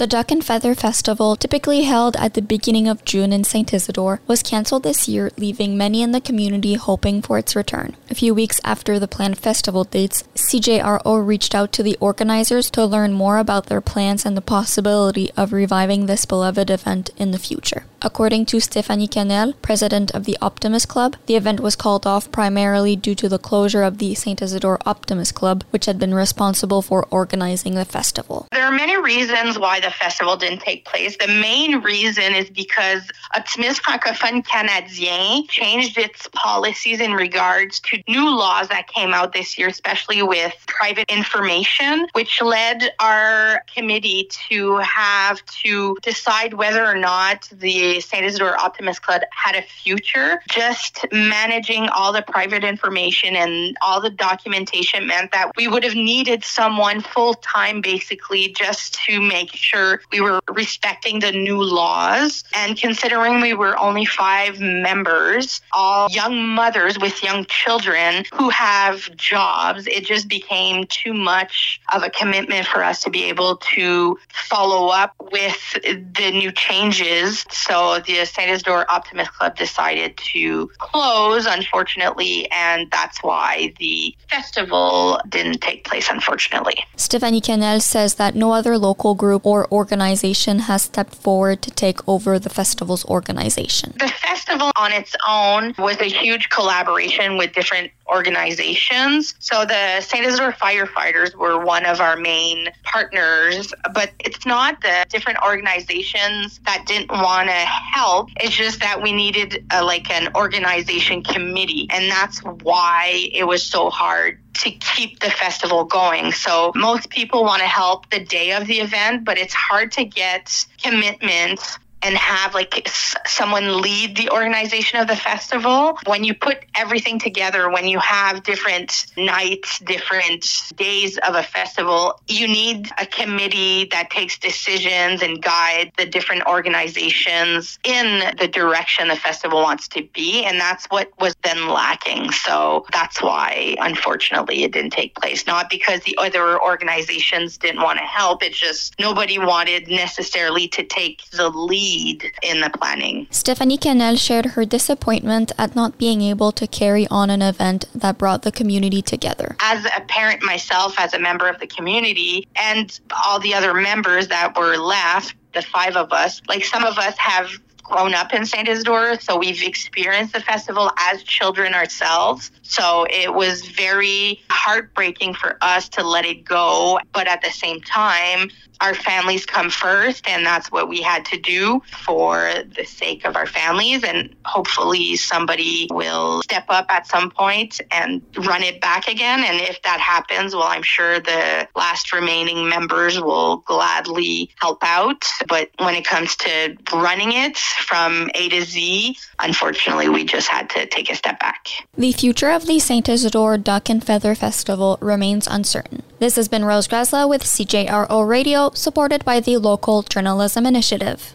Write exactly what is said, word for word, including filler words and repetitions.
The Duck and Feather Festival, typically held at the beginning of June in Saint Isidore, was cancelled this year, leaving many in the community hoping for its return. A few weeks after the planned festival dates, C J R O reached out to the organizers to learn more about their plans and the possibility of reviving this beloved event in the future. According to Stéphanie Canel, president of the Optimist Club, the event was called off primarily due to the closure of the Saint Isidore Optimist Club, which had been responsible for organizing the festival. There are many reasons why the festival didn't take place. The main reason is because Optimiste Francophone Canadien changed its policies in regards to new laws that came out this year, especially with private information, which led our committee to have to decide whether or not the Saint Isidore Optimist Club had a future. Just managing all the private information and all the documentation meant that we would have needed someone full-time basically just to make sure we were respecting the new laws. And considering we were only five members, all young mothers with young children who have jobs, it just became too much of a commitment for us to be able to follow up with the new changes. So the Saint Isidore Optimist Club decided to close, unfortunately, and that's why the festival didn't take place, unfortunately. Stéphanie Canel says that no other local group or organization has stepped forward to take over the festival's organization. The festival on its own was a huge collaboration with different organizations. So the Saint Isidore Firefighters were one of our main partners, but it's not the different organizations that didn't want to help. It's just that we needed a, like an organization committee, and that's why it was so hard to keep the festival going. So most people want to help the day of the event, but it's hard to get commitment and have like s- someone lead the organization of the festival. When you put everything together, when you have different nights, different days of a festival, you need a committee that takes decisions and guide the different organizations in the direction the festival wants to be. And that's what was then lacking. So that's why, unfortunately, it didn't take place. Not because the other organizations didn't want to help. It's just nobody wanted necessarily to take the lead in the planning. Stéphanie Canel shared her disappointment at not being able to carry on an event that brought the community together. As a parent myself, as a member of the community, and all the other members that were left, the five of us, like some of us have grown up in Saint Isidore, so we've experienced the festival as children ourselves. So it was very heartbreaking for us to let it go. But at the same time, our families come first, and that's what we had to do for the sake of our families. And hopefully somebody will step up at some point and run it back again. And if that happens, well, I'm sure the last remaining members will gladly help out. But when it comes to running it from A to Z, unfortunately, we just had to take a step back. The future of the Saint Isidore Duck and Feather Festival remains uncertain. This has been Rose Grasla with C J R O Radio, supported by the Local Journalism Initiative.